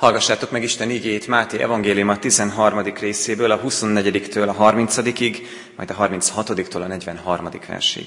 Hallgassátok meg Isten igéjét Máté evangéliuma 13. részéből, a 24-től a 30-ig, majd a 36-tól a 43. versig.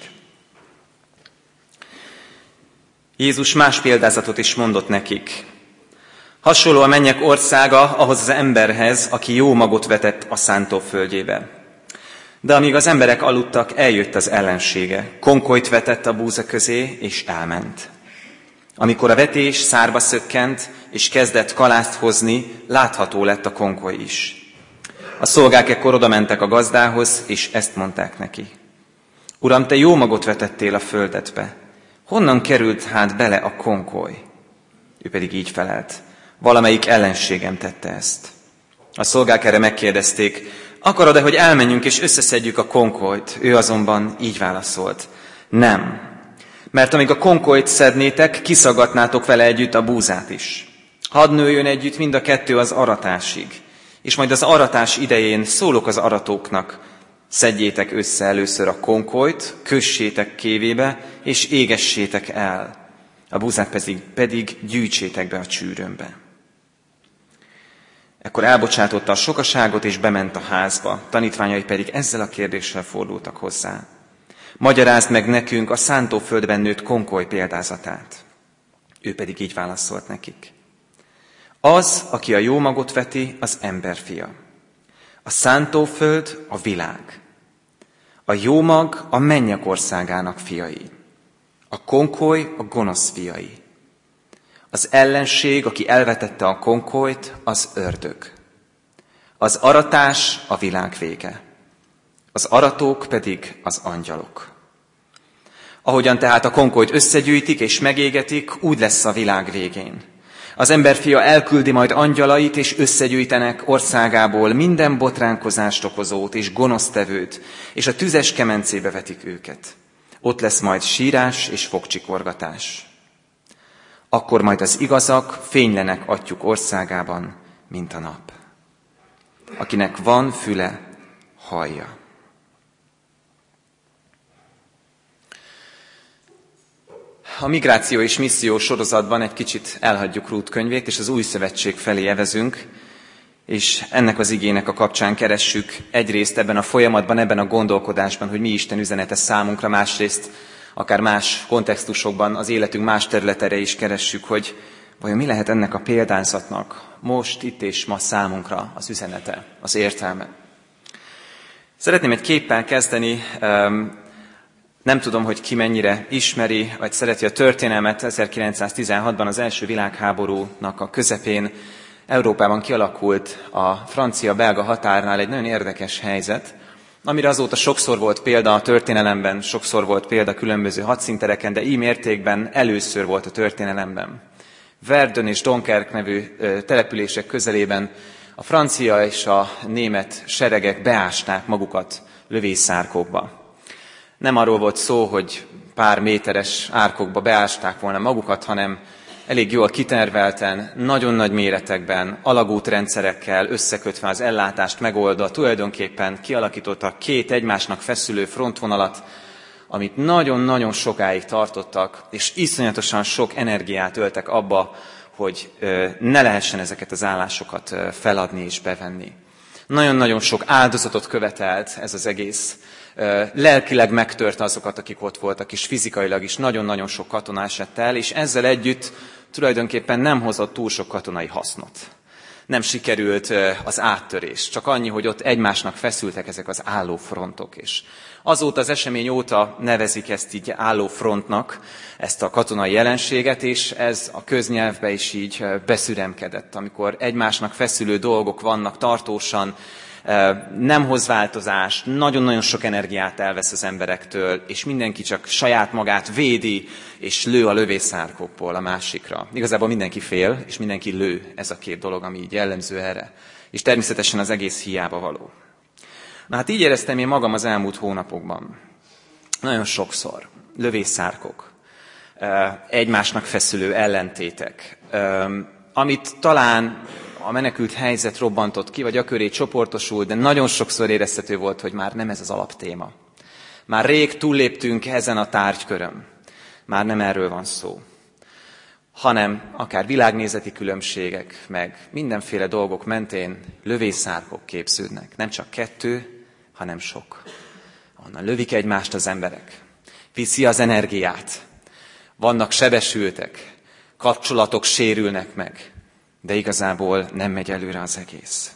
Jézus más példázatot is mondott nekik. Hasonló a mennyek országa ahhoz az emberhez, aki jó magot vetett a szántóföldjébe. De amíg az emberek aludtak, eljött az ellensége. Konkolyt vetett a búza közé, és elment. Amikor a vetés szárba szökkent, és kezdett kalászt hozni, látható lett a konkoly is. A szolgák ekkor oda mentek a gazdához, és ezt mondták neki. Uram, te jó magot vetettél a földedbe. Honnan került hát bele a konkoly? Ő pedig így felelt. Valamelyik ellenségem tette ezt. A szolgák erre megkérdezték, akarod-e, hogy elmenjünk és összeszedjük a konkolyt? Ő azonban így válaszolt. Nem, mert amíg a konkolyt szednétek, kiszaggatnátok vele együtt a búzát is. Hadd nőjön együtt mind a kettő az aratásig, és majd az aratás idején szólok az aratóknak, szedjétek össze először a konkolyt, kössétek kévébe, és égessétek el. A búzát pedig gyűjtsétek be a csűrőmbe. Ekkor elbocsátotta a sokaságot, és bement a házba. Tanítványai pedig ezzel a kérdéssel fordultak hozzá. Magyarázd meg nekünk a szántóföldben nőtt konkoly példázatát. Ő pedig így válaszolt nekik. Az, aki a jó magot veti, az emberfia. A szántóföld a világ. A jó mag a mennyek országának fiai. A konkoly a gonosz fiai. Az ellenség, aki elvetette a konkolyt, az ördög. Az aratás a világ vége. Az aratók pedig az angyalok. Ahogyan tehát a konkolyt összegyűjtik és megégetik, úgy lesz a világ végén. Az emberfia elküldi majd angyalait, és összegyűjtenek országából minden botránkozást okozót és gonosztevőt, és a tüzes kemencébe vetik őket. Ott lesz majd sírás és fogcsikorgatás. Akkor majd az igazak fénylenek atyjuk országában, mint a nap. Akinek van füle, hallja. A migráció és misszió sorozatban egy kicsit elhagyjuk Rút könyvét, és az új szövetség felé evezünk, és ennek az igének a kapcsán keressük egyrészt ebben a folyamatban, ebben a gondolkodásban, hogy mi Isten üzenete számunkra, másrészt akár más kontextusokban, az életünk más területére is keressük, hogy vajon mi lehet ennek a példázatnak most, itt és ma számunkra az üzenete, az értelme. Szeretném egy képpel kezdeni. Nem tudom, hogy ki mennyire ismeri, vagy szereti a történelmet. 1916-ban az első világháborúnak a közepén Európában kialakult a francia-belga határnál egy nagyon érdekes helyzet, amire azóta sokszor volt példa a történelemben, sokszor volt példa különböző hadszíntereken, de így mértékben először volt a történelemben. Verdun és Dunkerque nevű települések közelében a francia és a német seregek beásták magukat lövészárkokba. Nem arról volt szó, hogy pár méteres árkokba beásták volna magukat, hanem elég jól kitervelten, nagyon nagy méretekben, alagútrendszerekkel összekötve az ellátást megoldva, tulajdonképpen kialakítottak két egymásnak feszülő frontvonalat, amit nagyon-nagyon sokáig tartottak, és iszonyatosan sok energiát öltek abba, hogy ne lehessen ezeket az állásokat feladni és bevenni. Nagyon-nagyon sok áldozatot követelt ez az egész. Lelkileg megtörte azokat, akik ott voltak, és fizikailag is nagyon-nagyon sok katona esett el, és ezzel együtt tulajdonképpen nem hozott túl sok katonai hasznot. Nem sikerült az áttörés, csak annyi, hogy ott egymásnak feszültek ezek az állófrontok. És azóta, az esemény óta nevezik ezt így állófrontnak, ezt a katonai jelenséget, és ez a köznyelvbe is így beszüremkedett, amikor egymásnak feszülő dolgok vannak tartósan, nem hoz változást, nagyon-nagyon sok energiát elvesz az emberektől, és mindenki csak saját magát védi, és lő a lövészárkokból a másikra. Igazából mindenki fél, és mindenki lő, ez a két dolog, ami így jellemző erre. És természetesen az egész hiába való. Na hát így éreztem én magam az elmúlt hónapokban. Nagyon sokszor. Lövészárkok, egymásnak feszülő ellentétek, amit talán a menekült helyzet robbantott ki, vagy aköré csoportosult, de nagyon sokszor érezhető volt, hogy már nem ez az alaptéma. Már rég túlléptünk ezen a tárgykörön. Már nem erről van szó. hanem akár világnézeti különbségek, meg mindenféle dolgok mentén lövészárkok képződnek. Nem csak 2, hanem sok. Onnan lövik egymást az emberek. Viszi az energiát. Vannak sebesültek, kapcsolatok sérülnek meg, de igazából nem megy előre az egész.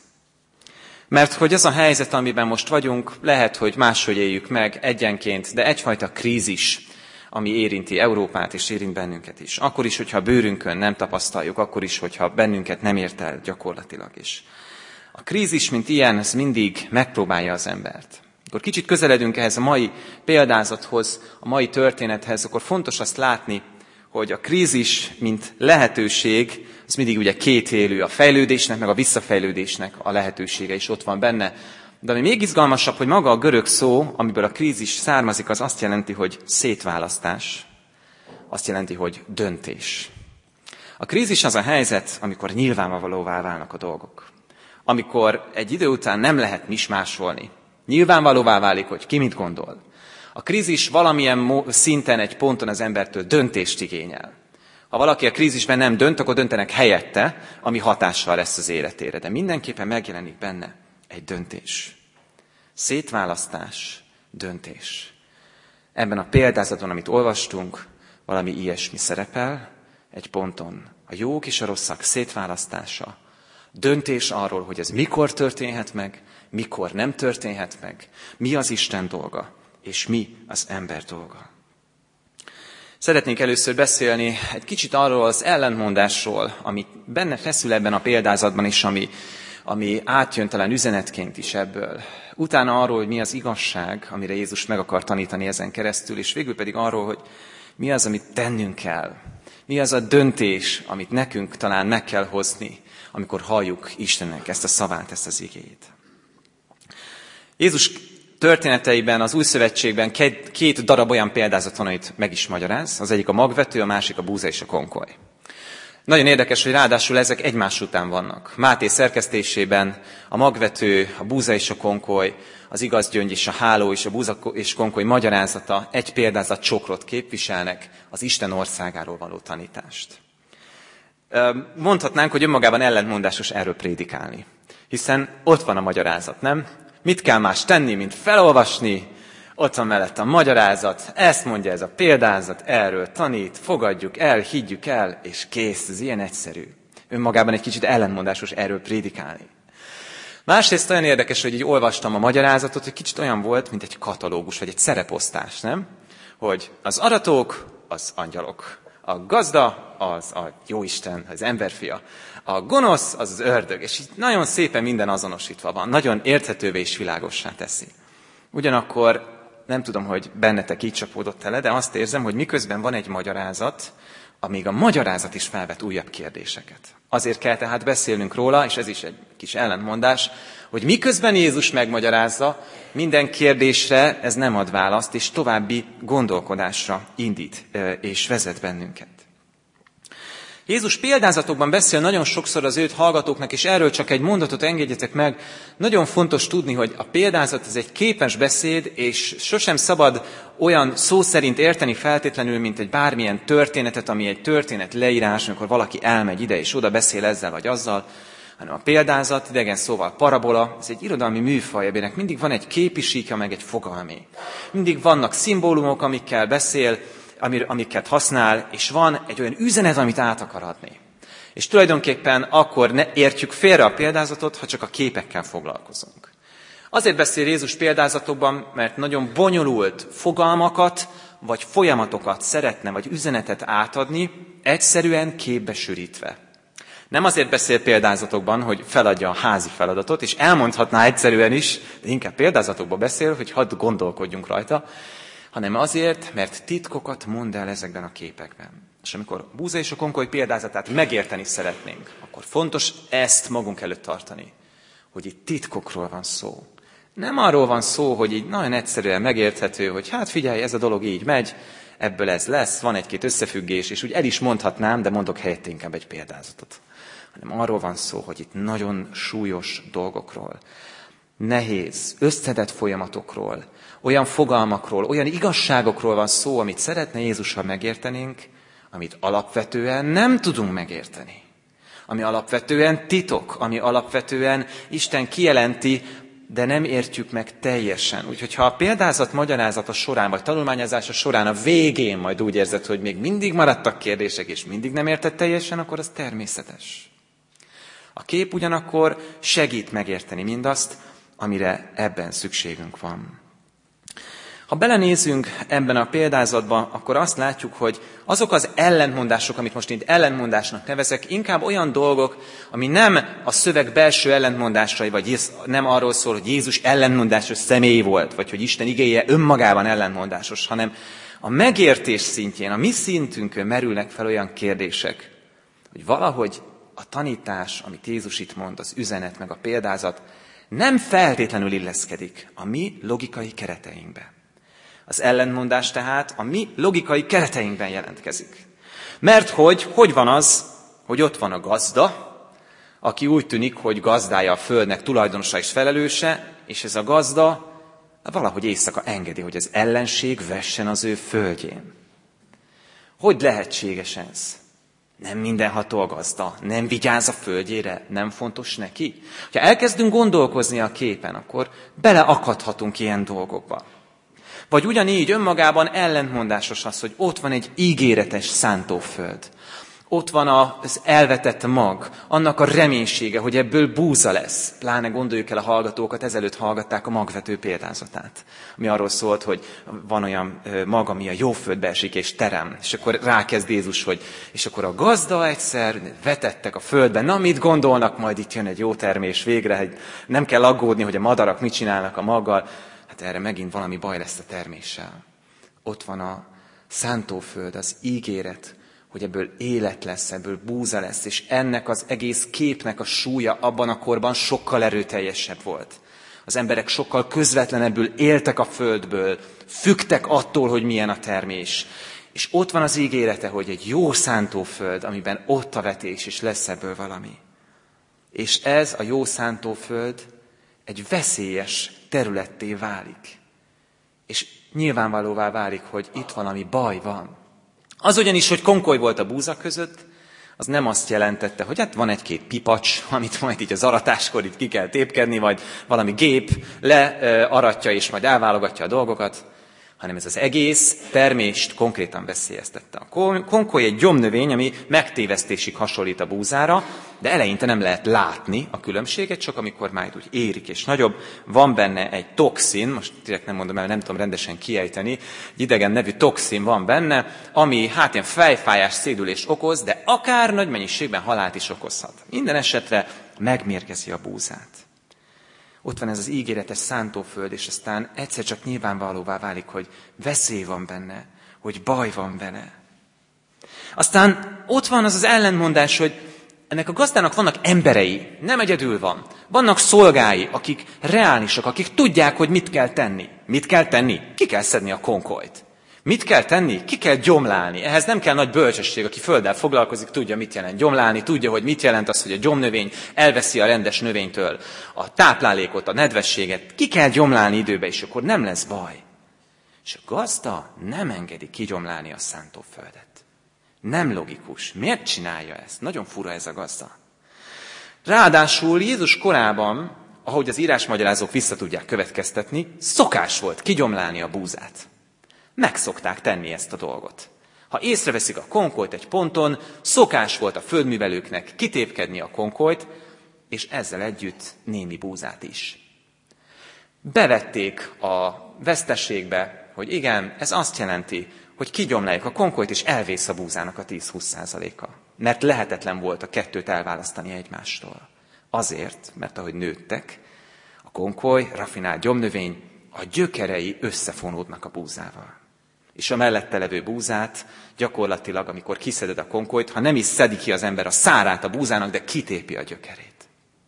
Mert hogy az a helyzet, amiben most vagyunk, lehet, hogy máshogy éljük meg egyenként, de egyfajta krízis, ami érinti Európát és érint bennünket is. Akkor is, hogyha a bőrünkön nem tapasztaljuk, akkor is, hogyha bennünket nem ért el gyakorlatilag is. A krízis, mint ilyen, ez mindig megpróbálja az embert. Akkor kicsit közeledünk ehhez a mai példázathoz, a mai történethez, akkor fontos azt látni, hogy a krízis, mint lehetőség, az mindig ugye kétélű, a fejlődésnek, meg a visszafejlődésnek a lehetősége is ott van benne. De ami még izgalmasabb, hogy maga a görög szó, amiből a krízis származik, az azt jelenti, hogy szétválasztás. Azt jelenti, hogy döntés. A krízis az a helyzet, amikor nyilvánvalóvá válnak a dolgok. Amikor egy idő után nem lehet mismásolni. Nyilvánvalóvá válik, hogy ki mit gondol. A krízis valamilyen szinten egy ponton az embertől döntést igényel. Ha valaki a krízisben nem dönt, akkor döntenek helyette, ami hatással lesz az életére. De mindenképpen megjelenik benne egy döntés. Szétválasztás, döntés. Ebben a példázaton, amit olvastunk, valami ilyesmi szerepel, egy ponton. A jók és a rosszak szétválasztása. Döntés arról, hogy ez mikor történhet meg, mikor nem történhet meg, mi az Isten dolga, és mi az ember dolga. Szeretnénk először beszélni egy kicsit arról az ellentmondásról, ami benne feszül ebben a példázatban is, ami átjön talán üzenetként is ebből. Utána arról, hogy mi az igazság, amire Jézus meg akar tanítani ezen keresztül, és végül pedig arról, hogy mi az, amit tennünk kell. Mi az a döntés, amit nekünk talán meg kell hozni, amikor halljuk Istennek ezt a szavát, ezt az igéjét. Jézus történeteiben, az Új Szövetségben két darab olyan példázat van, amit meg is magyaráz. Az egyik a magvető, a másik a búza és a konkoly. Nagyon érdekes, hogy ráadásul ezek egymás után vannak. Máté szerkesztésében a magvető, a búza és a konkoly, az igaz gyöngy és a háló és a búza és konkoly magyarázata egy példázat csokrot képviselnek, az Isten országáról való tanítást. Mondhatnánk, hogy önmagában ellentmondásos erről prédikálni, hiszen ott van a magyarázat, nem? Mit kell más tenni, mint felolvasni? Ott van mellett a magyarázat, ezt mondja ez a példázat, erről tanít, fogadjuk el, higgyük el, és kész, ez ilyen egyszerű. Önmagában egy kicsit ellentmondásos erről prédikálni. Másrészt olyan érdekes, hogy így olvastam a magyarázatot, hogy kicsit olyan volt, mint egy katalógus, vagy egy szereposztás, nem? Hogy az aratók, az angyalok. A gazda, az a jóisten, az emberfia. A gonosz, az az ördög. És így nagyon szépen minden azonosítva van. Nagyon érthetővé és világossá teszi. Ugyanakkor nem tudom, hogy bennetek így csapódott-e, de azt érzem, hogy miközben van egy magyarázat, amíg a magyarázat is felvet újabb kérdéseket. Azért kell tehát beszélnünk róla, és ez is egy kis ellentmondás, hogy miközben Jézus megmagyarázza, minden kérdésre ez nem ad választ, és további gondolkodásra indít és vezet bennünket. Jézus példázatokban beszél nagyon sokszor az őt hallgatóknak, és erről csak egy mondatot engedjetek meg. Nagyon fontos tudni, hogy a példázat ez egy képes beszéd, és sosem szabad olyan szó szerint érteni feltétlenül, mint egy bármilyen történetet, ami egy történet leírás, amikor valaki elmegy ide és oda beszél ezzel vagy azzal, hanem a példázat, idegen szóval parabola, ez egy irodalmi műfaj, aminek mindig van egy képi síkja, meg egy fogalmi. Mindig vannak szimbólumok, amikkel beszél, amiket használ, és van egy olyan üzenet, amit át akar adni. És tulajdonképpen akkor ne értjük félre a példázatot, ha csak a képekkel foglalkozunk. Azért beszél Jézus példázatokban, mert nagyon bonyolult fogalmakat, vagy folyamatokat szeretne, vagy üzenetet átadni, egyszerűen képbe sűrítve. Nem azért beszél példázatokban, hogy feladja a házi feladatot, és elmondhatná egyszerűen is, de inkább példázatokban beszél, hogy hadd gondolkodjunk rajta, hanem azért, mert titkokat mond el ezekben a képekben. És amikor a búza és a konkoly példázatát megérteni szeretnénk, akkor fontos ezt magunk előtt tartani, hogy itt titkokról van szó. Nem arról van szó, hogy így nagyon egyszerűen megérthető, hogy hát figyelj, ez a dolog így megy, ebből ez lesz, van egy-két összefüggés, és úgy el is mondhatnám, de mondok helyett inkább egy példázatot. Hanem arról van szó, hogy itt nagyon súlyos dolgokról, nehéz, összetett folyamatokról, olyan fogalmakról, olyan igazságokról van szó, amit szeretne Jézus, ha megértenénk, amit alapvetően nem tudunk megérteni, ami alapvetően titok, ami alapvetően Isten kijelenti, de nem értjük meg teljesen. Úgyhogy ha a példázat magyarázata során, vagy tanulmányozása során a végén majd úgy érzed, hogy még mindig maradtak kérdések, és mindig nem érted teljesen, akkor az természetes. A kép ugyanakkor segít megérteni mindazt, amire ebben szükségünk van. Ha belenézünk ebben a példázatban, akkor azt látjuk, hogy azok az ellentmondások, amit most itt ellentmondásnak nevezek, inkább olyan dolgok, ami nem a szöveg belső ellentmondásai, vagy nem arról szól, hogy Jézus ellentmondásos személy volt, vagy hogy Isten igéje önmagában ellentmondásos, hanem a megértés szintjén, a mi szintünkön merülnek fel olyan kérdések, hogy valahogy a tanítás, amit Jézus itt mond, az üzenet meg a példázat, nem feltétlenül illeszkedik a mi logikai kereteinkbe. Az ellentmondás tehát a mi logikai kereteinkben jelentkezik. Mert hogy van az, hogy ott van a gazda, aki úgy tűnik, hogy gazdája a földnek, tulajdonosa és felelőse, és ez a gazda valahogy éjszaka engedi, hogy az ellenség vessen az ő földjén. Hogy lehetséges ez? Nem mindenható a gazda, nem vigyáz a földjére, nem fontos neki? Ha elkezdünk gondolkozni a képen, akkor beleakadhatunk ilyen dolgokba. Vagy ugyanígy önmagában ellentmondásos az, hogy ott van egy ígéretes szántóföld. Ott van az elvetett mag, annak a reménysége, hogy ebből búza lesz. Pláne gondoljuk el a hallgatókat, ezelőtt hallgatták a magvető példázatát. Ami arról szólt, hogy van olyan mag, ami a jó földbe esik és terem. És akkor rákezd Jézus, hogy és akkor a gazda egyszer vetettek a földben. Na, mit gondolnak, majd itt jön egy jó termés végre, hogy nem kell aggódni, hogy a madarak mit csinálnak a maggal. Hát erre megint valami baj lesz a terméssel. Ott van a szántóföld, az ígéret, hogy ebből élet lesz, ebből búza lesz, és ennek az egész képnek a súlya abban a korban sokkal erőteljesebb volt. Az emberek sokkal közvetlenebbül éltek a földből, függtek attól, hogy milyen a termés. És ott van az ígérete, hogy egy jó szántóföld, amiben ott a vetés, és lesz ebből valami. És ez a jó szántóföld egy veszélyes területté válik. És nyilvánvalóvá válik, hogy itt valami baj van. Az ugyanis, hogy konkoly volt a búza között, az nem azt jelentette, hogy hát van egy-két pipacs, amit majd így az aratáskor itt ki kell tépkedni, vagy valami gép learatja és majd elválogatja a dolgokat, hanem ez az egész termést konkrétan veszélyeztette. A konkoly egy gyomnövény, ami megtévesztésig hasonlít a búzára, de eleinte nem lehet látni a különbséget, csak amikor már úgy érik és nagyobb. Van benne egy toxin, most direkt nem mondom el, nem tudom rendesen kiejteni, egy idegen nevű toxin van benne, ami hát ilyen fejfájás, szédülést okoz, de akár nagy mennyiségben halált is okozhat. Minden esetre megmérgezi a búzát. Ott van ez az ígéretes szántóföld, és aztán egyszer csak nyilvánvalóvá válik, hogy veszély van benne, hogy baj van benne. Aztán ott van az az ellentmondás, hogy ennek a gazdának vannak emberei, nem egyedül van. Vannak szolgái, akik reálisak, akik tudják, hogy mit kell tenni. Mit kell tenni? Ki kell szedni a konkolyt. Mit kell tenni? Ki kell gyomlálni. Ehhez nem kell nagy bölcsesség, aki földdel foglalkozik, tudja, mit jelent gyomlálni, tudja, hogy mit jelent az, hogy a gyomnövény elveszi a rendes növénytől a táplálékot, a nedvességet. Ki kell gyomlálni időbe, és akkor nem lesz baj. És a gazda nem engedi kigyomlálni a szántóföldet. Nem logikus. Miért csinálja ezt? Nagyon fura ez a gazda. Ráadásul Jézus korában, ahogy az írásmagyarázók vissza tudják következtetni, szokás volt kigyomlálni a búzát. Megszokták tenni ezt a dolgot. Ha észreveszik a konkolyt egy ponton, szokás volt a földművelőknek kitépkedni a konkolyt, és ezzel együtt némi búzát is. Bevették a veszteségbe, hogy igen, ez azt jelenti, hogy kigyomlálják a konkolyt, és elvész a búzának a 10-20%-a. Mert lehetetlen volt a kettőt elválasztani egymástól. Azért, mert ahogy nőttek, a konkoly, rafinált gyomnövény, a gyökerei összefonódnak a búzával. És a mellette levő búzát gyakorlatilag, amikor kiszeded a konkolyt, ha nem is szedi ki az ember a szárát a búzának, de kitépi a gyökerét.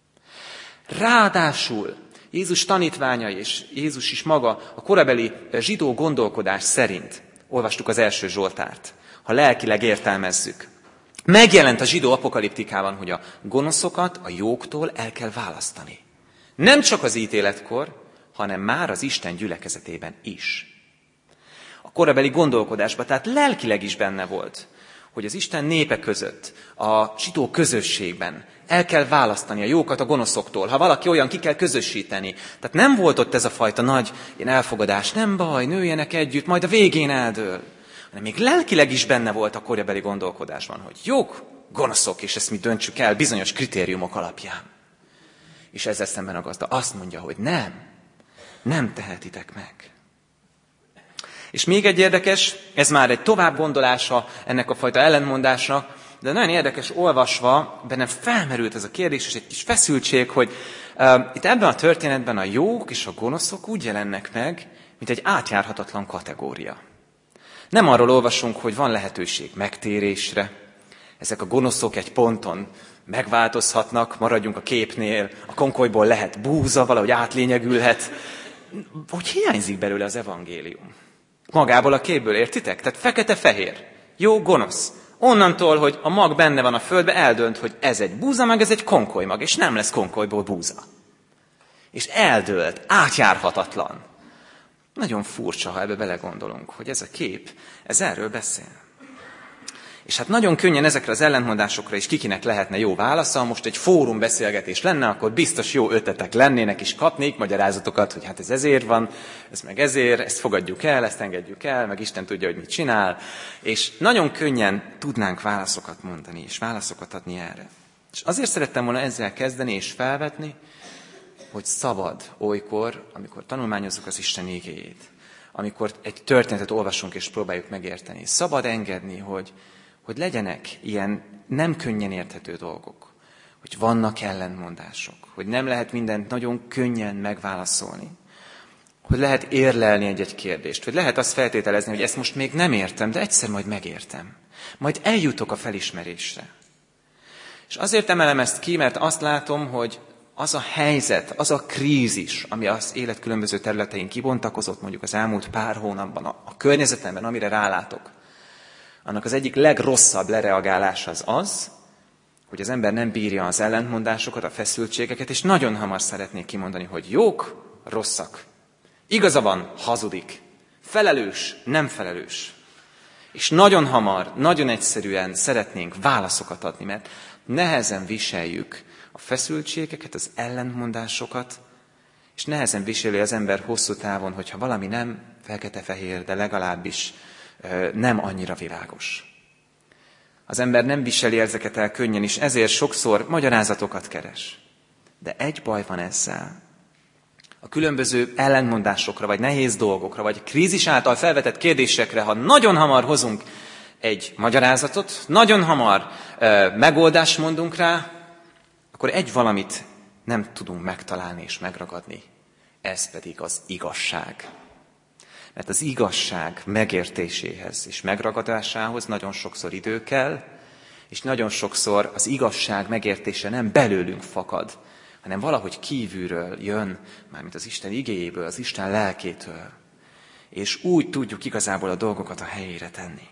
Ráadásul Jézus tanítványai és Jézus is maga a korabeli zsidó gondolkodás szerint, olvastuk az első Zsoltárt, ha lelkileg értelmezzük, megjelent a zsidó apokaliptikában, hogy a gonoszokat a jóktól el kell választani. Nem csak az ítéletkor, hanem már az Isten gyülekezetében is. A korabeli gondolkodásban, tehát lelkileg is benne volt, hogy az Isten népe között, a zsidó közösségben el kell választani a jókat a gonoszoktól. Ha valaki olyan, ki kell közösíteni. Tehát nem volt ott ez a fajta nagy elfogadás, nem baj, nőjenek együtt, majd a végén eldől. Hanem még lelkileg is benne volt a korabeli gondolkodásban, hogy jók, gonoszok, és ezt mi döntsük el bizonyos kritériumok alapján. És ezzel szemben a gazda azt mondja, hogy nem tehetitek meg. És még egy érdekes, ez már egy tovább gondolása ennek a fajta ellentmondásnak, de nagyon érdekes olvasva, bennem felmerült ez a kérdés, és egy kis feszültség, hogy itt ebben a történetben a jók és a gonoszok úgy jelennek meg, mint egy átjárhatatlan kategória. Nem arról olvasunk, hogy van lehetőség megtérésre, ezek a gonoszok egy ponton megváltozhatnak, maradjunk a képnél, a konkolyból lehet búza, valahogy átlényegülhet. Hogy hiányzik belőle az evangélium? Magából a képből, értitek? Tehát fekete-fehér, jó, gonosz. Onnantól, hogy a mag benne van a földbe, eldönt, hogy ez egy búza, meg ez egy konkolymag, és nem lesz konkolyból búza. És eldölt, átjárhatatlan. Nagyon furcsa, ha ebbe belegondolunk, hogy ez a kép, ez erről beszél. És hát nagyon könnyen ezekre az ellentmondásokra is kikinek lehetne jó válasza. Ha most egy fórum beszélgetés lenne, akkor biztos jó ötletek lennének, és kapnék magyarázatokat, hogy hát ez ezért van, ez meg ezért, ezt fogadjuk el, ezt engedjük el, meg Isten tudja, hogy mit csinál. És nagyon könnyen tudnánk válaszokat mondani, és válaszokat adni erre. És azért szerettem volna ezzel kezdeni és felvetni, hogy szabad olykor, amikor tanulmányozzuk az Isten igéjét, amikor egy történetet olvasunk és próbáljuk megérteni, szabad engedni, hogy legyenek ilyen nem könnyen érthető dolgok, hogy vannak ellentmondások, hogy nem lehet mindent nagyon könnyen megválaszolni, hogy lehet érlelni egy-egy kérdést, hogy lehet azt feltételezni, hogy ezt most még nem értem, de egyszer majd megértem. Majd eljutok a felismerésre. És azért emelem ezt ki, mert azt látom, hogy az a helyzet, az a krízis, ami az élet különböző területein kibontakozott, mondjuk az elmúlt pár hónapban, a környezetemben, amire rálátok, annak az egyik legrosszabb lereagálás az, hogy az ember nem bírja az ellentmondásokat, a feszültségeket, és nagyon hamar szeretnék kimondani, hogy jók, rosszak. Igaza van, hazudik. Felelős, nem felelős. És nagyon hamar, nagyon egyszerűen szeretnénk válaszokat adni, mert nehezen viseljük a feszültségeket, az ellentmondásokat, és nehezen viseli az ember hosszú távon, hogyha valami nem fekete-fehér, de legalábbis nem annyira világos. Az ember nem viseli ezeket el könnyen, és ezért sokszor magyarázatokat keres. De egy baj van ezzel. A különböző ellentmondásokra, vagy nehéz dolgokra, vagy krízis által felvetett kérdésekre, ha nagyon hamar hozunk egy magyarázatot, nagyon hamar megoldást mondunk rá, akkor egy valamit nem tudunk megtalálni és megragadni. Ez pedig az igazság. Mert az igazság megértéséhez és megragadásához nagyon sokszor idő kell, és nagyon sokszor az igazság megértése nem belőlünk fakad, hanem valahogy kívülről jön, mármint az Isten igéjéből, az Isten lelkétől. És úgy tudjuk igazából a dolgokat a helyére tenni.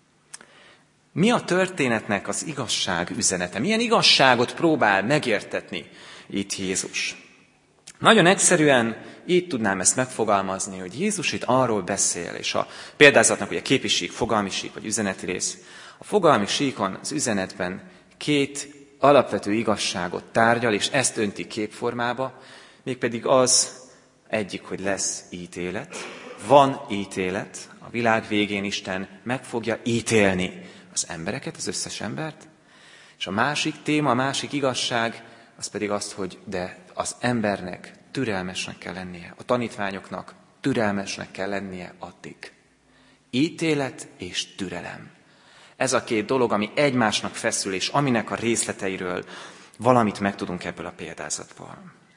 Mi a történetnek az igazság üzenete? Milyen igazságot próbál megértetni itt Jézus? Nagyon egyszerűen így tudnám ezt megfogalmazni, hogy Jézus itt arról beszél, és a példázatnak ugye képi sík, fogalmi sík, vagy üzeneti rész. A fogalmi síkon, az üzenetben két alapvető igazságot tárgyal, és ezt önti képformába, mégpedig az egyik, hogy lesz ítélet. Van ítélet, a világ végén Isten meg fogja ítélni az embereket, az összes embert, és a másik téma, a másik igazság, az pedig azt, hogy de az embernek türelmesnek kell lennie, a tanítványoknak türelmesnek kell lennie addig. Ítélet és türelem. Ez a két dolog, ami egymásnak feszül, és aminek a részleteiről valamit megtudunk ebből a példázatból.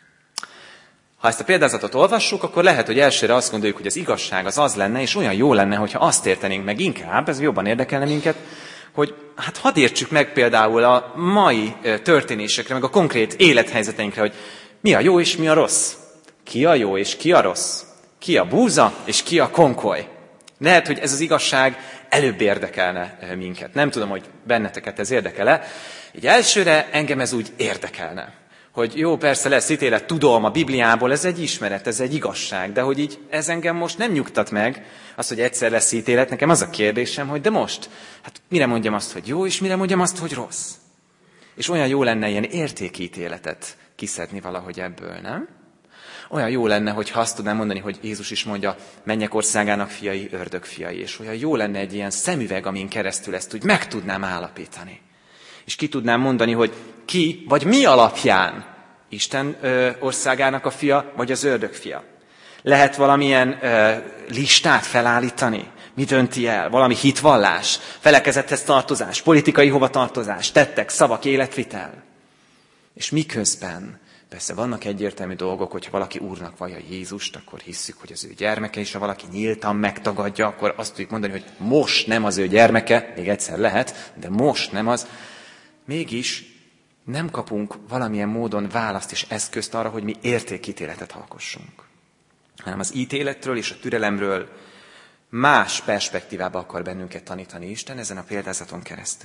Ha ezt a példázatot olvassuk, akkor lehet, hogy elsőre azt gondoljuk, hogy az igazság az lenne, és olyan jó lenne, hogyha azt értenénk meg inkább, ez jobban érdekelne minket, hogy hát hadd értsük meg például a mai történésekre, meg a konkrét élethelyzeteinkre, hogy mi a jó és mi a rossz. Ki a jó és ki a rossz. Ki a búza és ki a konkoly. Lehet, hogy ez az igazság előbb érdekelne minket. Nem tudom, hogy benneteket ez érdekel-e. Így elsőre engem ez úgy érdekelne, Hogy jó, persze lesz ítélet, tudom, a Bibliából, ez egy ismeret, ez egy igazság, de hogy így ez engem most nem nyugtat meg, az, hogy egyszer lesz ítélet, nekem az a kérdésem, hogy de most, hát mire mondjam azt, hogy jó, és mire mondjam azt, hogy rossz. És olyan jó lenne ilyen értékítéletet kiszedni valahogy ebből, nem? Olyan jó lenne, hogyha azt tudnám mondani, hogy Jézus is mondja, mennyek országának fiai, ördög fiai, és olyan jó lenne egy ilyen szemüveg, amin keresztül ezt úgy meg tudnám állapítani. És ki tudnám mondani, hogy ki, vagy mi alapján Isten országának a fia, vagy az ördög fia. Lehet valamilyen listát felállítani? Mi dönti el? Valami hitvallás, felekezethez tartozás, politikai hovatartozás, tettek, szavak, életvitel. És miközben, persze vannak egyértelmű dolgok, hogyha valaki úrnak vallja Jézust, akkor hisszük, hogy az ő gyermeke, és ha valaki nyíltan megtagadja, akkor azt tudjuk mondani, hogy most nem az ő gyermeke, még egyszer lehet, de most nem az. Mégis nem kapunk valamilyen módon választ és eszközt arra, hogy mi értékítéletet alkossunk. Hanem az ítéletről és a türelemről más perspektívába akar bennünket tanítani Isten ezen a példázaton keresztül.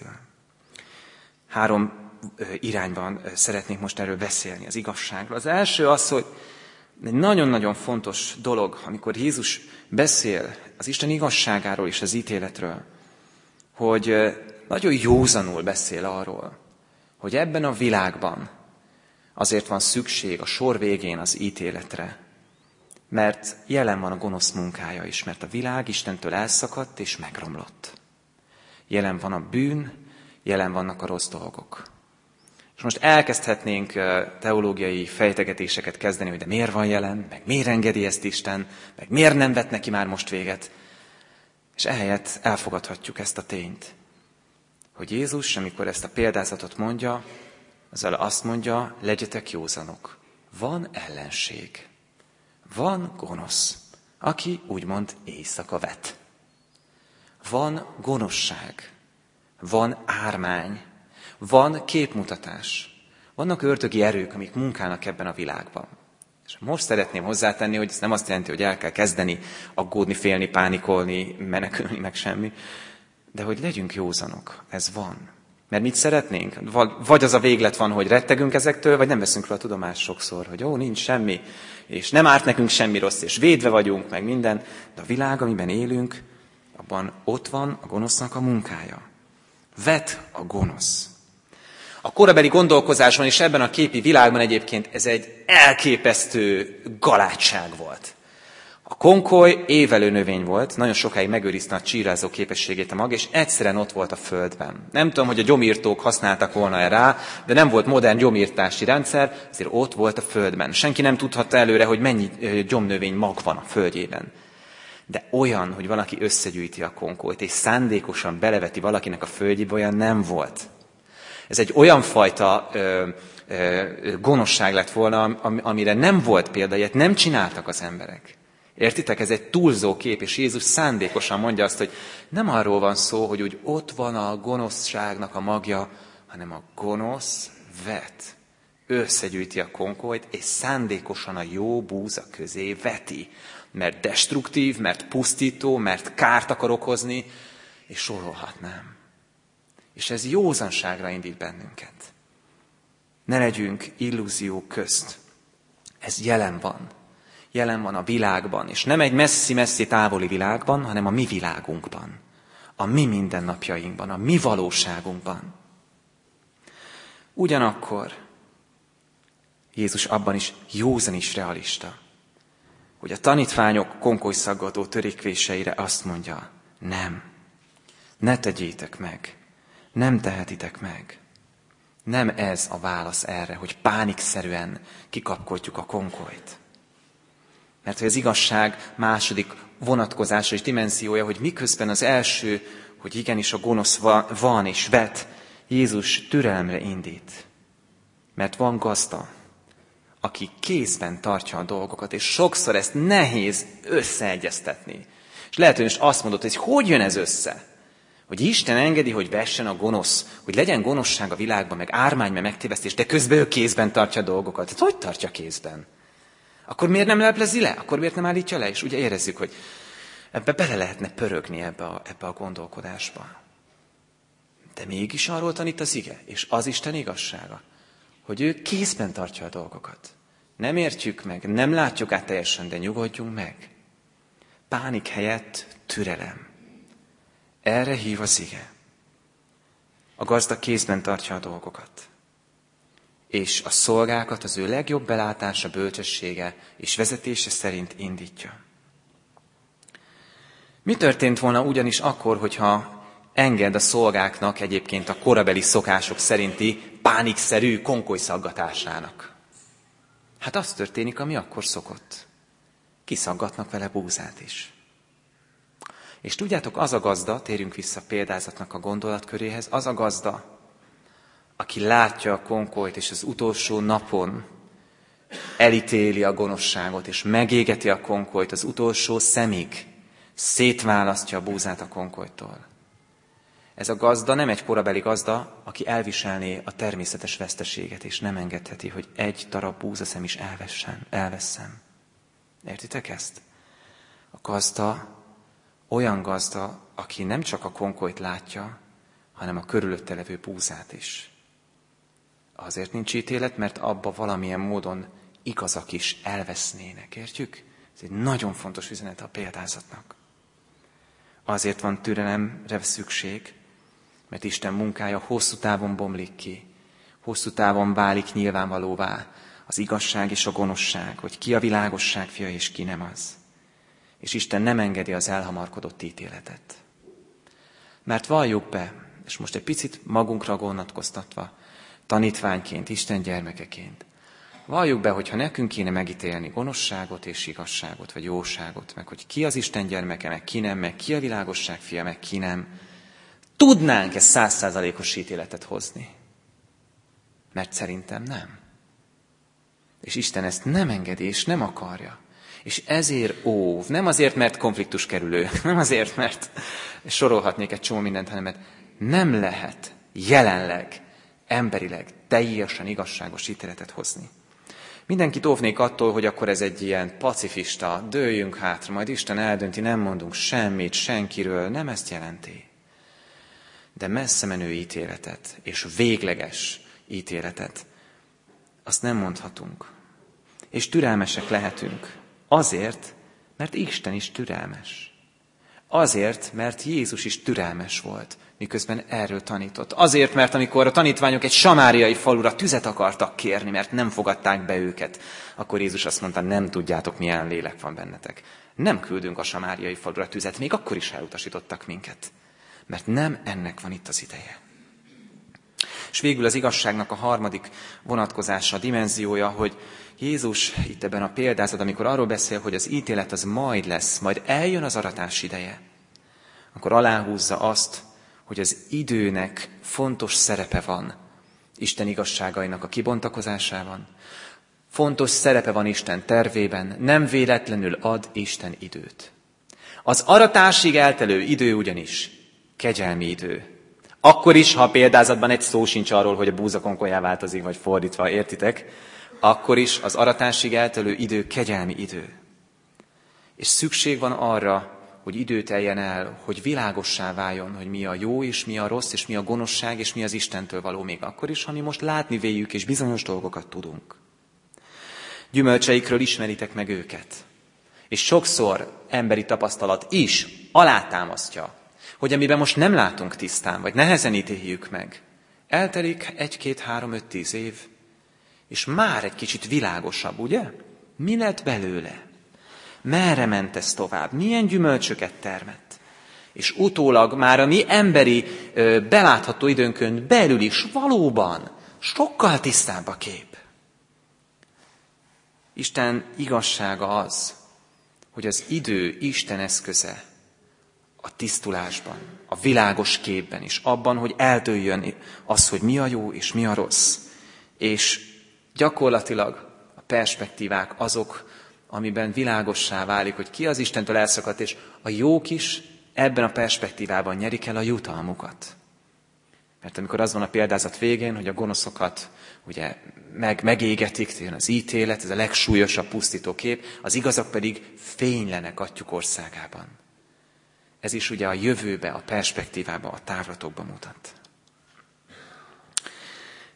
3 irányban szeretnék most erről beszélni, az igazságról. Az első az, hogy egy nagyon-nagyon fontos dolog, amikor Jézus beszél az Isten igazságáról és az ítéletről, hogy nagyon józanul beszél arról, hogy ebben a világban azért van szükség a sor végén az ítéletre, mert jelen van a gonosz munkája is, mert a világ Istentől elszakadt és megromlott. Jelen van a bűn, jelen vannak a rossz dolgok. És most elkezdhetnénk teológiai fejtegetéseket kezdeni, hogy de miért van jelen, meg miért engedi ezt Isten, meg miért nem vet neki már most véget. És ehelyett elfogadhatjuk ezt a tényt, hogy Jézus, amikor ezt a példázatot mondja, azzal azt mondja, legyetek józanok. Van ellenség, van gonosz, aki úgymond éjszaka vet. Van gonoszság, van ármány, van képmutatás, vannak ördögi erők, amik munkálnak ebben a világban. És most szeretném hozzátenni, hogy ez nem azt jelenti, hogy el kell kezdeni aggódni, félni, pánikolni, menekülni, meg semmi, de hogy legyünk józanok, ez van. Mert mit szeretnénk? Vagy az a véglet van, hogy rettegünk ezektől, vagy nem veszünk róla tudomást sokszor, hogy nincs semmi, és nem árt nekünk semmi rossz, és védve vagyunk, meg minden. De a világ, amiben élünk, abban ott van a gonosznak a munkája. Vet a gonosz. A korabeli gondolkozásban és ebben a képi világban egyébként ez egy elképesztő galátság volt. A konkoly évelő növény volt, nagyon sokáig megőrizte a csírázó képességét a mag, és egyszerűen ott volt a földben. Nem tudom, hogy a gyomírtók használtak volna rá, de nem volt modern gyomírtási rendszer, ezért ott volt a földben. Senki nem tudhatta előre, hogy mennyi gyomnövény mag van a földjében. De olyan, hogy valaki összegyűjti a konkolyt, és szándékosan beleveti valakinek a földjébe, olyan nem volt. Ez egy olyan fajta gonoszság lett volna, amire nem volt példa, ilyet nem csináltak az emberek. Értitek? Ez egy túlzó kép, és Jézus szándékosan mondja azt, hogy nem arról van szó, hogy úgy ott van a gonoszságnak a magja, hanem a gonosz vet. Összegyűjti a konkolyt, és szándékosan a jó búza közé veti. Mert destruktív, mert pusztító, mert kárt akar okozni, és sorolhatnám. És ez józanságra indít bennünket. Ne legyünk illúziók közt. Ez jelen van. Jelen van a világban, és nem egy messzi-messzi távoli világban, hanem a mi világunkban, a mi mindennapjainkban, a mi valóságunkban. Ugyanakkor Jézus abban is józan is realista, hogy a tanítványok konkolyszaggató törekvéseire azt mondja, nem, ne tegyétek meg, nem tehetitek meg. Nem ez a válasz erre, hogy pánikszerűen kikapkodjuk a konkolyt. Mert hogy az igazság második vonatkozása és dimenziója, hogy miközben az első, hogy igenis a gonosz van és vet, Jézus türelemre indít. Mert van gazda, aki kézben tartja a dolgokat, és sokszor ezt nehéz összeegyeztetni. És lehet, hogy most azt mondod, hogy hogy jön ez össze? Hogy Isten engedi, hogy vessen a gonosz, hogy legyen gonoszság a világban, meg ármány, meg megtévesztés, de közben ő kézben tartja a dolgokat. Tehát hogy tartja kézben? Akkor miért nem leplezi le? Akkor miért nem állítja le? És ugye érezzük, hogy ebbe bele lehetne pörögni ebbe a gondolkodásba. De mégis arról tanít az ige, és az Isten igazsága, hogy ő kézben tartja a dolgokat. Nem értjük meg, nem látjuk át teljesen, de nyugodjunk meg. Pánik helyett türelem. Erre hív az ige. A gazda kézben tartja a dolgokat. És a szolgákat az ő legjobb belátása, bölcsessége és vezetése szerint indítja. Mi történt volna ugyanis akkor, hogyha enged a szolgáknak egyébként a korabeli szokások szerinti pánikszerű konkolyszaggatásának? Hát az történik, ami akkor szokott. Kiszaggatnak vele búzát is. És tudjátok, az a gazda, térjünk vissza a példázatnak a gondolatköréhez, az a gazda, aki látja a konkolyt, és az utolsó napon elítéli a gonoszságot, és megégeti a konkolyt az utolsó szemig, szétválasztja a búzát a konkolytól. Ez a gazda nem egy korabeli gazda, aki elviselné a természetes veszteséget, és nem engedheti, hogy egy darab búzaszem is elvesszen. Értitek ezt? A gazda olyan gazda, aki nem csak a konkolyt látja, hanem a körülötte levő búzát is. Azért nincs ítélet, mert abba valamilyen módon igazak is elvesznének, értjük? Ez egy nagyon fontos üzenet a példázatnak. Azért van türelemre szükség, mert Isten munkája hosszú távon bomlik ki, hosszú távon válik nyilvánvalóvá az igazság és a gonoszság, hogy ki a világosság fia és ki nem az. És Isten nem engedi az elhamarkodott ítéletet. Mert valljuk be, és most egy picit magunkra gondolkoztatva, tanítványként, Isten gyermekeként, valljuk be, hogyha nekünk kéne megítélni gonoszságot és igazságot, vagy jóságot, meg hogy ki az Isten gyermeke, meg ki nem, meg ki a világosság fia, meg ki nem, tudnánk-e 100%-os ítéletet hozni? Mert szerintem nem. És Isten ezt nem engedi, és nem akarja. És ezért óv, nem azért, mert konfliktus kerülő, nem azért, mert sorolhatnék egy csomó mindent, hanem mert nem lehet jelenleg, emberileg teljesen igazságos ítéletet hozni. Mindenkit óvnék attól, hogy akkor ez egy ilyen pacifista, dőljünk hátra, majd Isten eldönti, nem mondunk semmit, senkiről, nem ezt jelenti. De messze menő ítéletet, és végleges ítéletet, azt nem mondhatunk. És türelmesek lehetünk. Azért, mert Isten is türelmes. Azért, mert Jézus is türelmes volt, miközben erről tanított. Azért, mert amikor a tanítványok egy samáriai falura tüzet akartak kérni, mert nem fogadták be őket, akkor Jézus azt mondta, nem tudjátok, milyen lélek van bennetek. Nem küldünk a samáriai falura tüzet, még akkor is elutasítottak minket. Mert nem ennek van itt az ideje. És végül az igazságnak a harmadik vonatkozása, a dimenziója, hogy Jézus itt ebben a példázat, amikor arról beszél, hogy az ítélet az majd lesz, majd eljön az aratás ideje, akkor aláhúzza azt, hogy az időnek fontos szerepe van Isten igazságainak a kibontakozásában. Fontos szerepe van Isten tervében, nem véletlenül ad Isten időt. Az aratásig eltelő idő ugyanis kegyelmi idő. Akkor is, ha a példázatban egy szó sincs arról, hogy a búza konkolyá változik, vagy fordítva, értitek? Akkor is az aratásig eltelő idő kegyelmi idő. És szükség van arra, hogy idő teljen el, hogy világossá váljon, hogy mi a jó, és mi a rossz, és mi a gonoszság, és mi az Istentől való, még akkor is, ha mi most látni véljük, és bizonyos dolgokat tudunk. Gyümölcseikről ismeritek meg őket. És sokszor emberi tapasztalat is alátámasztja, hogy amiben most nem látunk tisztán, vagy nehezen ítéljük meg, eltelik 1, 2, 3, 5, 10 év, és már egy kicsit világosabb, ugye? Mi lett belőle? Merre ment ez tovább? Milyen gyümölcsöket termett? És utólag már a mi emberi belátható időnkön belül is valóban sokkal tisztább a kép. Isten igazsága az, hogy az idő Isten eszköze a tisztulásban, a világos képben is, abban, hogy eldőljön az, hogy mi a jó és mi a rossz. És gyakorlatilag a perspektívák azok, amiben világossá válik, hogy ki az Istentől elszakadt, és a jók is ebben a perspektívában nyerik el a jutalmukat. Mert amikor az van a példázat végén, hogy a gonoszokat ugye megégetik, jön az ítélet, ez a legsúlyosabb pusztító kép, az igazak pedig fénylenek atyuk országában. Ez is ugye a jövőbe, a perspektívába, a távlatokba mutat.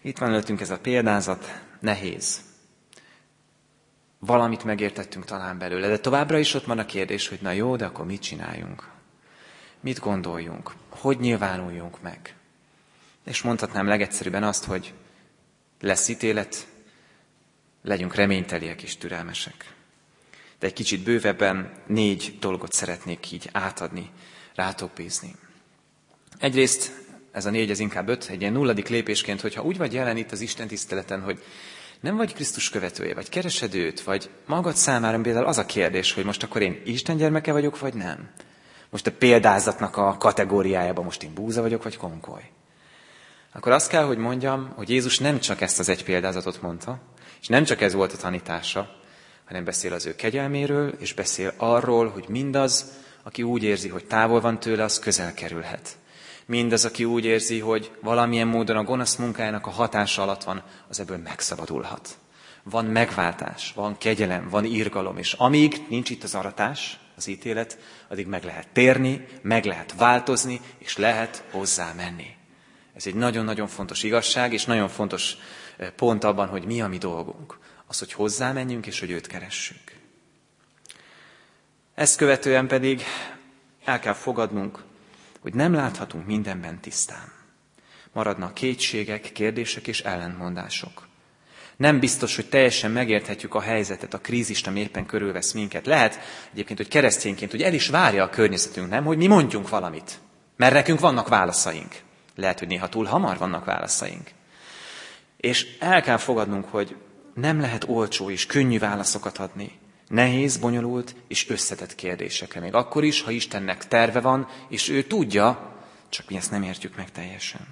Itt van előttünk ez a példázat, nehéz. Valamit megértettünk talán belőle, de továbbra is ott van a kérdés, hogy na jó, de akkor mit csináljunk? Mit gondoljunk? Hogy nyilvánuljunk meg? És mondhatnám legegyszerűbben azt, hogy lesz ítélet, legyünk reményteliek és türelmesek. De egy kicsit bővebben 4 dolgot szeretnék így átadni, rátok bízni. Egyrészt ez a 4, ez inkább 5, egy ilyen 0. lépésként, hogyha úgy vagy jelen itt az Isten tiszteleten, hogy nem vagy Krisztus követője, vagy keresed őt, vagy magad számára például az a kérdés, hogy most akkor én Isten gyermeke vagyok, vagy nem. Most a példázatnak a kategóriájában most én búza vagyok, vagy konkoly. Akkor azt kell, hogy mondjam, hogy Jézus nem csak ezt az egy példázatot mondta, és nem csak ez volt a tanítása, hanem beszél az ő kegyelméről, és beszél arról, hogy mindaz, aki úgy érzi, hogy távol van tőle, az közel kerülhet. Mindaz, aki úgy érzi, hogy valamilyen módon a gonosz munkájának a hatása alatt van, az ebből megszabadulhat. Van megváltás, van kegyelem, van irgalom, és amíg nincs itt az aratás, az ítélet, addig meg lehet térni, meg lehet változni, és lehet hozzá menni. Ez egy nagyon-nagyon fontos igazság, és nagyon fontos pont abban, hogy mi a mi dolgunk. Az, hogy hozzá menjünk, és hogy őt keressük. Ezt követően pedig el kell fogadnunk, hogy nem láthatunk mindenben tisztán. Maradnak kétségek, kérdések és ellentmondások. Nem biztos, hogy teljesen megérthetjük a helyzetet, a krízist, ami éppen körülvesz minket. Lehet egyébként, hogy keresztényként, hogy el is várja a környezetünk, nem, hogy mi mondjunk valamit. Mert nekünk vannak válaszaink. Lehet, hogy néha túl hamar vannak válaszaink. És el kell fogadnunk, hogy nem lehet olcsó és könnyű válaszokat adni. Nehéz, bonyolult és összetett kérdésekre. Még akkor is, ha Istennek terve van, és ő tudja, csak mi ezt nem értjük meg teljesen.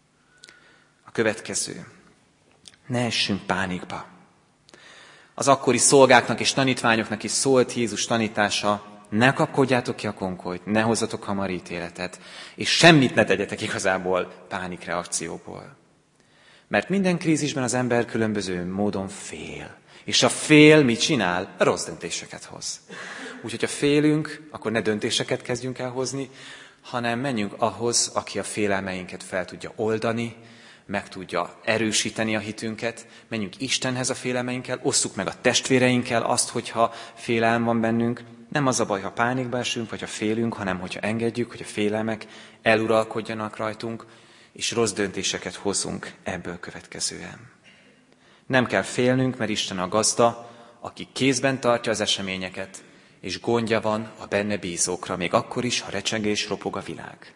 A következő. Ne essünk pánikba. Az akkori szolgáknak és tanítványoknak is szólt Jézus tanítása, ne kapkodjátok ki a konkolyt, ne hozzatok hamar ítéletet, és semmit ne tegyetek igazából pánikreakcióból. Mert minden krízisben az ember különböző módon fél. És a fél mit csinál? Rossz döntéseket hoz. Úgyhogy ha félünk, akkor ne döntéseket kezdjünk el hozni, hanem menjünk ahhoz, aki a félelmeinket fel tudja oldani, meg tudja erősíteni a hitünket. Menjünk Istenhez a félelmeinkkel, osszuk meg a testvéreinkkel azt, hogyha félelem van bennünk. Nem az a baj, ha pánikba esünk, vagy ha félünk, hanem hogyha engedjük, hogy a félelmek eluralkodjanak rajtunk, és rossz döntéseket hozzunk ebből következően. Nem kell félnünk, mert Isten a gazda, aki kézben tartja az eseményeket, és gondja van a benne bízókra, még akkor is, ha recseg és ropog a világ.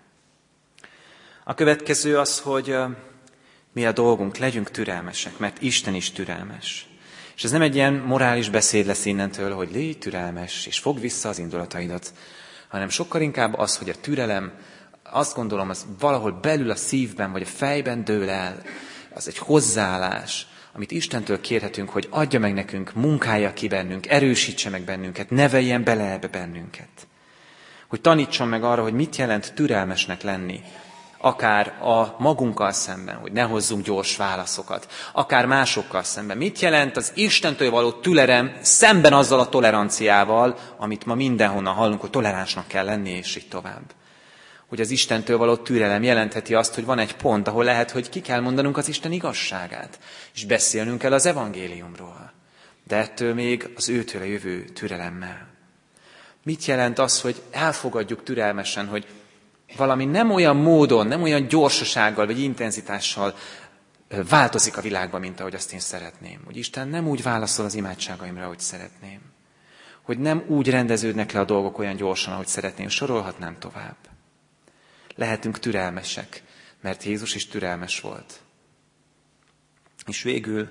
A következő az, hogy mi a dolgunk, legyünk türelmesek, mert Isten is türelmes. És ez nem egy ilyen morális beszéd lesz innentől, hogy légy türelmes, és fogd vissza az indulataidat, hanem sokkal inkább az, hogy a türelem, azt gondolom, az valahol belül a szívben, vagy a fejben dől el. Az egy hozzáállás, amit Istentől kérhetünk, hogy adja meg nekünk, munkálja ki bennünk, erősítse meg bennünket, neveljen bele ebbe bennünket. Hogy tanítson meg arra, hogy mit jelent türelmesnek lenni, akár a magunkkal szemben, hogy ne hozzunk gyors válaszokat, akár másokkal szemben. Mit jelent az Istentől való türelem szemben azzal a toleranciával, amit ma mindenhonnan hallunk, hogy toleránsnak kell lenni, és így tovább. Hogy az Istentől való türelem jelentheti azt, hogy van egy pont, ahol lehet, hogy ki kell mondanunk az Isten igazságát, és beszélnünk kell az evangéliumról. De ettől még az őtőle jövő türelemmel. Mit jelent az, hogy elfogadjuk türelmesen, hogy valami nem olyan módon, nem olyan gyorsasággal vagy intenzitással változik a világban, mint ahogy azt én szeretném. Hogy Isten nem úgy válaszol az imádságaimra, ahogy szeretném. Hogy nem úgy rendeződnek le a dolgok olyan gyorsan, ahogy szeretném. Sorolhatnám tovább. Lehetünk türelmesek, mert Jézus is türelmes volt. És végül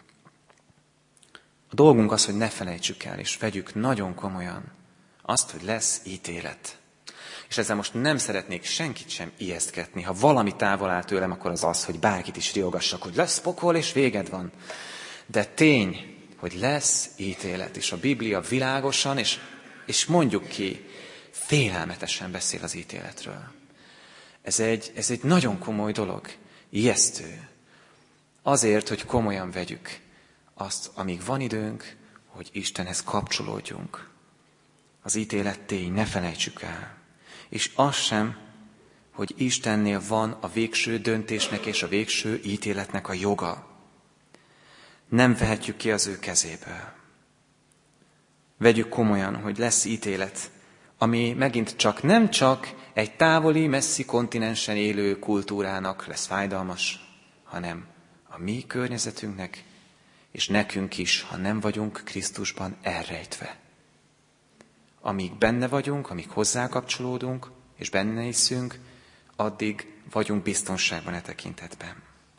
a dolgunk az, hogy ne felejtsük el, és vegyük nagyon komolyan azt, hogy lesz ítélet. És ezzel most nem szeretnék senkit sem ijesztgetni. Ha valami távol áll tőlem, akkor az az, hogy bárkit is riogassak, hogy lesz pokol, és véged van. De tény, hogy lesz ítélet, és a Biblia világosan, és mondjuk ki, félelmetesen beszél az ítéletről. Ez egy nagyon komoly dolog, ijesztő. Azért, hogy komolyan vegyük azt, amíg van időnk, hogy Istenhez kapcsolódjunk. Az ítélet tény, ne felejtsük el. És az sem, hogy Istennél van a végső döntésnek és a végső ítéletnek a joga. Nem vehetjük ki az ő kezéből. Vegyük komolyan, hogy lesz ítélet, ami megint nem csak egy távoli, messzi kontinensen élő kultúrának lesz fájdalmas, hanem a mi környezetünknek, és nekünk is, ha nem vagyunk Krisztusban elrejtve. Amíg benne vagyunk, amíg hozzá kapcsolódunk, és benne hiszünk, addig vagyunk biztonságban e tekintetben.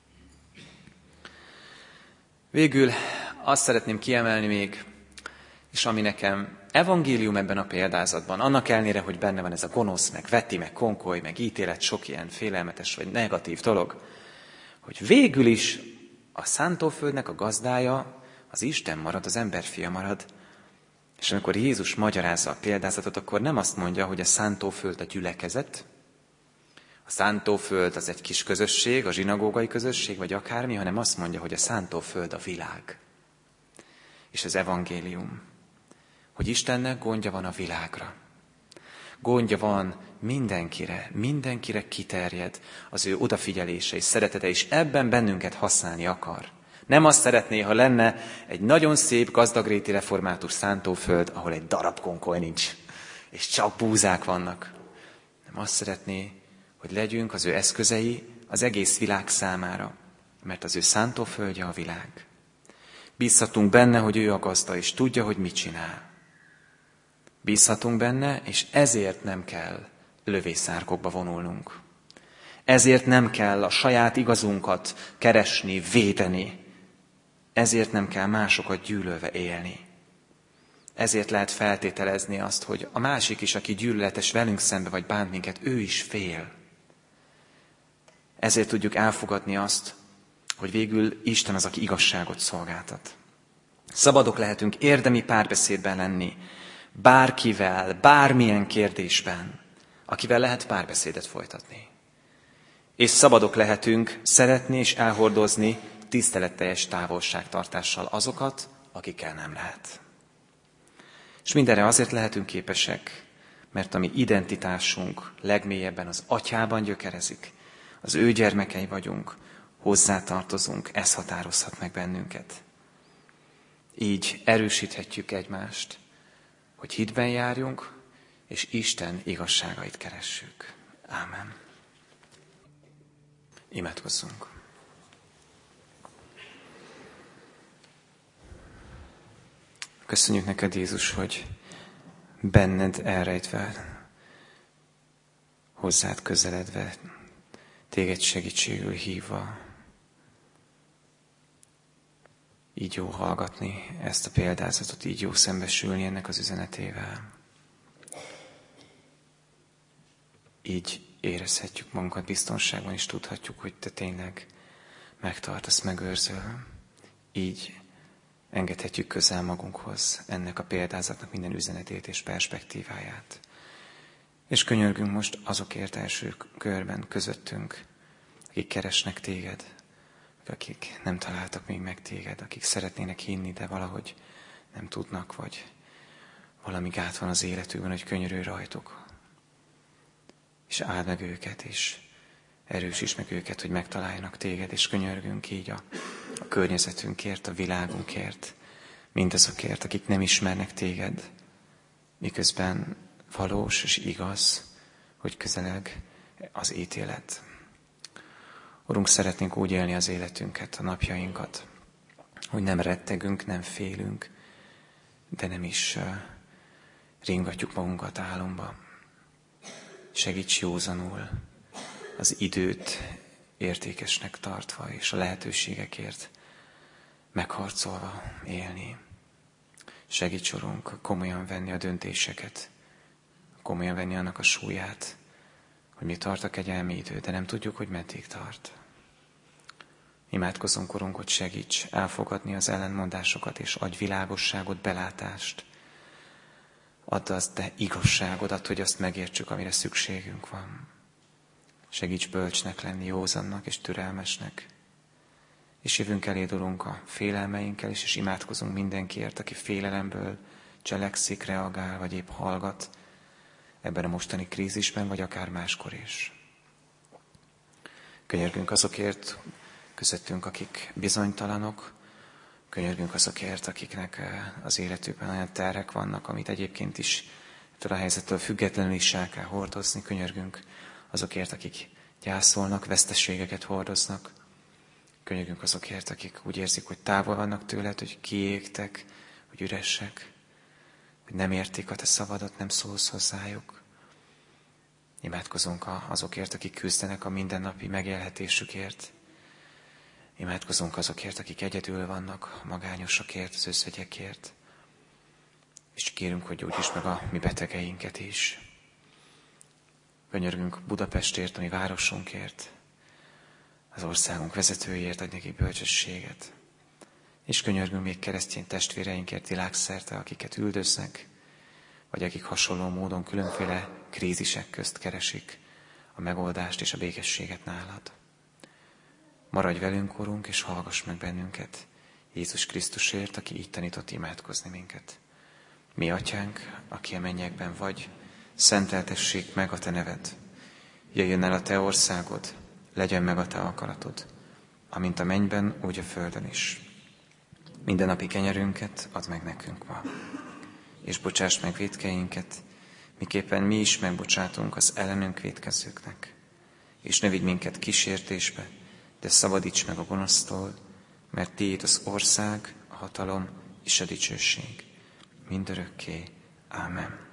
Végül azt szeretném kiemelni még, és ami nekem evangélium ebben a példázatban, annak ellenére, hogy benne van ez a gonosz, meg veti, meg konkoly, meg ítélet, sok ilyen félelmetes vagy negatív dolog, hogy végül is a szántóföldnek a gazdája az Isten marad, az emberfia marad. És amikor Jézus magyarázza a példázatot, akkor nem azt mondja, hogy a szántóföld a gyülekezet, a szántóföld az egy kis közösség, a zsinagógai közösség, vagy akármi, hanem azt mondja, hogy a szántóföld a világ. És az evangélium, hogy Istennek gondja van a világra. Gondja van mindenkire kiterjed az ő odafigyelése és szeretete, és ebben bennünket használni akar. Nem azt szeretné, ha lenne egy nagyon szép, gazdagréti református szántóföld, ahol egy darab konkoly nincs, és csak búzák vannak. Nem azt szeretné, hogy legyünk az ő eszközei az egész világ számára, mert az ő szántóföldje a világ. Bízhatunk benne, hogy ő a gazda, és tudja, hogy mit csinál. Bízhatunk benne, és ezért nem kell lövészárkokba vonulnunk. Ezért nem kell a saját igazunkat keresni, védeni. Ezért nem kell másokat gyűlölve élni. Ezért lehet feltételezni azt, hogy a másik is, aki gyűlöletes velünk szembe, vagy bánt minket, ő is fél. Ezért tudjuk elfogadni azt, hogy végül Isten az, aki igazságot szolgáltat. Szabadok lehetünk érdemi párbeszédben lenni, bárkivel, bármilyen kérdésben, akivel lehet párbeszédet folytatni. És szabadok lehetünk szeretni és elhordozni tiszteletteljes távolságtartással azokat, akikkel nem lehet. És mindenre azért lehetünk képesek, mert a mi identitásunk legmélyebben az Atyában gyökerezik, az ő gyermekei vagyunk, hozzátartozunk, ez határozhat meg bennünket. Így erősíthetjük egymást, hogy hitben járjunk, és Isten igazságait keressük. Ámen. Imádkozzunk. Köszönjük neked, Jézus, hogy benned elrejtve, hozzád közeledve, téged segítségül hívva, így jó hallgatni ezt a példázatot, így jó szembesülni ennek az üzenetével. Így érezhetjük magunkat biztonságban, és tudhatjuk, hogy te tényleg megtartasz, megőrzöl. Így engedhetjük közel magunkhoz ennek a példázatnak minden üzenetét és perspektíváját. És könyörgünk most azokért első körben közöttünk, akik keresnek téged, akik nem találtak még meg téged, akik szeretnének hinni, de valahogy nem tudnak, vagy valami gát van az életükben, hogy könyörülj rajtuk. És áld meg őket, és erősíts meg őket, hogy megtaláljanak téged, és könyörgünk így a környezetünkért, a világunkért, mindazokért, akik nem ismernek téged, miközben valós és igaz, hogy közeleg az ítélet. Urunk, szeretnénk úgy élni az életünket, a napjainkat, hogy nem rettegünk, nem félünk, de nem is ringatjuk magunkat álomba. Segíts józanul, az időt értékesnek tartva, és a lehetőségekért megharcolva élni. Segíts, Urunk, komolyan venni a döntéseket, komolyan venni annak a súlyát, hogy mi tart a kegyelmi idő, de nem tudjuk, hogy meddig tart. Imádkozunk, Urunk, hogy segíts elfogadni az ellentmondásokat, és adj világosságot, belátást. Add az te igazságodat, hogy azt megértsük, amire szükségünk van. Segíts bölcsnek lenni, józannak és türelmesnek. És jövünk eléd, Urunk, a félelmeinkkel is, és imádkozunk mindenkiért, aki félelemből cselekszik, reagál, vagy épp hallgat ebben a mostani krízisben, vagy akár máskor is. Könyörgünk azokért közöttünk, akik bizonytalanok, könyörgünk azokért, akiknek az életükben olyan terhek vannak, amit egyébként is ettől a helyzettől függetlenül is el kell hordozni. Könyörgünk azokért, akik gyászolnak, veszteségeket hordoznak. Könyörgünk azokért, akik úgy érzik, hogy távol vannak tőled, hogy kiégtek, hogy üresek, hogy nem értik a te szavadat, nem szólsz hozzájuk. Imádkozunk azokért, akik küzdenek a mindennapi megélhetésükért. Imádkozunk azokért, akik egyedül vannak, magányosokért, az özvegyekért. És kérünk, hogy gyógyítsd meg a mi betegeinket is. Könyörgünk Budapestért, a mi városunkért, az országunk vezetőjért, adj neki bölcsességet. És könyörgünk még keresztény testvéreinkért világszerte, akiket üldöznek, vagy akik hasonló módon különféle krízisek közt keresik a megoldást és a békességet nálad. Maradj velünk, Urunk, és hallgass meg bennünket Jézus Krisztusért, aki így tanított imádkozni minket. Mi Atyánk, aki a mennyekben vagy, szenteltessék meg a te neved. Jöjjön el a te országod, legyen meg a te akaratod, amint a mennyben, úgy a földön is. Mindennapi kenyerünket add meg nekünk ma, és bocsáss meg vétkeinket, miképpen mi is megbocsátunk az ellenünk vétkezőknek. És ne vigy minket kísértésbe, de szabadíts meg a gonosztól, mert tiéd az ország, a hatalom és a dicsőség mindörökké. Ámen.